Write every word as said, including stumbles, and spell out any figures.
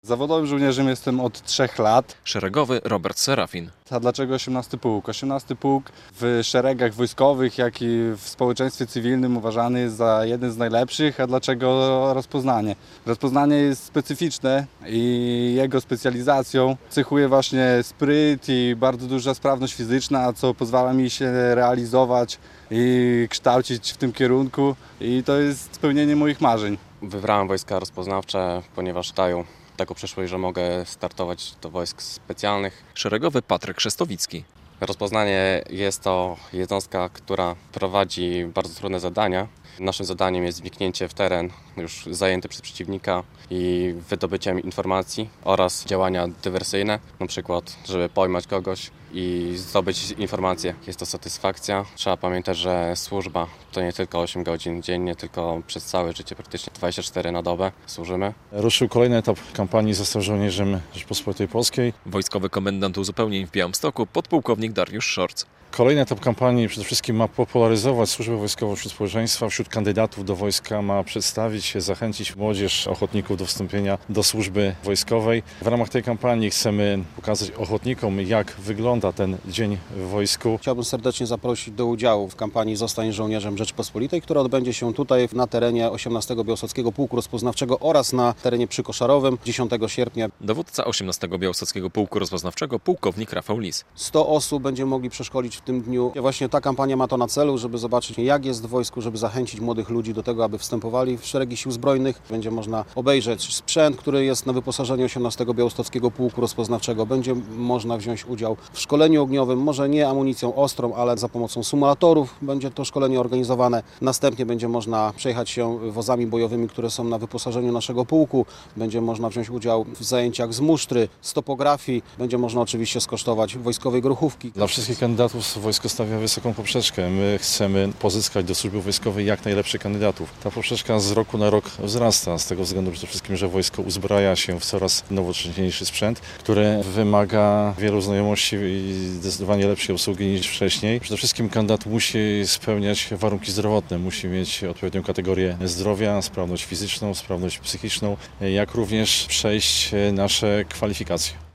Zawodowym żołnierzem jestem od trzech lat. Szeregowy Robert Serafin. A dlaczego osiemnasty Pułk? osiemnasty Pułk w szeregach wojskowych, jak i w społeczeństwie cywilnym uważany jest za jeden z najlepszych. A dlaczego rozpoznanie? Rozpoznanie jest specyficzne i jego specjalizacją cechuje właśnie spryt i bardzo duża sprawność fizyczna, co pozwala mi się realizować i kształcić w tym kierunku. I to jest spełnienie moich marzeń. Wybrałem wojska rozpoznawcze, ponieważ dają taką przyszłość, że mogę startować do wojsk specjalnych. Szeregowy Patryk Szestowicki. Rozpoznanie jest to jednostka, która prowadzi bardzo trudne zadania. Naszym zadaniem jest wniknięcie w teren już zajęty przez przeciwnika i wydobyciem informacji oraz działania dywersyjne, na przykład, żeby pojmać kogoś i zdobyć informacje. Jest to satysfakcja. Trzeba pamiętać, że służba to nie tylko osiem godzin dziennie, tylko przez całe życie, praktycznie dwadzieścia cztery na dobę służymy. Ruszył kolejny etap kampanii, został żołnierzem Rzeczypospolitej Polskiej. Wojskowy komendant uzupełnień w Białymstoku, podpułkownik Dariusz Szorc. Kolejny etap kampanii przede wszystkim ma popularyzować służbę wojskową wśród społeczeństwa, wśród kandydatów do wojska, ma przedstawić się, zachęcić młodzież, ochotników do wstąpienia do służby wojskowej. W ramach tej kampanii chcemy pokazać ochotnikom, jak wygląda ten dzień w wojsku. Chciałbym serdecznie zaprosić do udziału w kampanii Zostań żołnierzem Rzeczypospolitej, która odbędzie się tutaj na terenie osiemnastego Białostockiego Pułku Rozpoznawczego oraz na terenie przykoszarowym dziesiątego sierpnia. Dowódca osiemnastego Białostockiego Pułku Rozpoznawczego, pułkownik Rafał Lis. sto osób będziemy mogli przeszkolić w tym dniu. Właśnie ta kampania ma to na celu, żeby zobaczyć, jak jest w wojsku, żeby zachęcić młodych ludzi do tego, aby wstępowali w szeregi sił zbrojnych. Będzie można obejrzeć sprzęt, który jest na wyposażeniu osiemnastego Białostockiego Pułku Rozpoznawczego. Będzie można wziąć udział w szkoleniu ogniowym, może nie amunicją ostrą, ale za pomocą symulatorów będzie to szkolenie organizowane. Następnie będzie można przejechać się wozami bojowymi, które są na wyposażeniu naszego pułku. Będzie można wziąć udział w zajęciach z musztry, z topografii. Będzie można oczywiście skosztować wojskowej grochówki. Dla wszystkich kandydatów wojsko stawia wysoką poprzeczkę. My chcemy pozyskać do służby wojskowej jak najlepszych kandydatów. Ta poprzeczka z roku na rok wzrasta, z tego względu przede wszystkim, że wojsko uzbraja się w coraz nowocześniejszy sprzęt, który wymaga wielu znajomości i zdecydowanie lepszej obsługi niż wcześniej. Przede wszystkim kandydat musi spełniać warunki zdrowotne, musi mieć odpowiednią kategorię zdrowia, sprawność fizyczną, sprawność psychiczną, jak również przejść nasze kwalifikacje.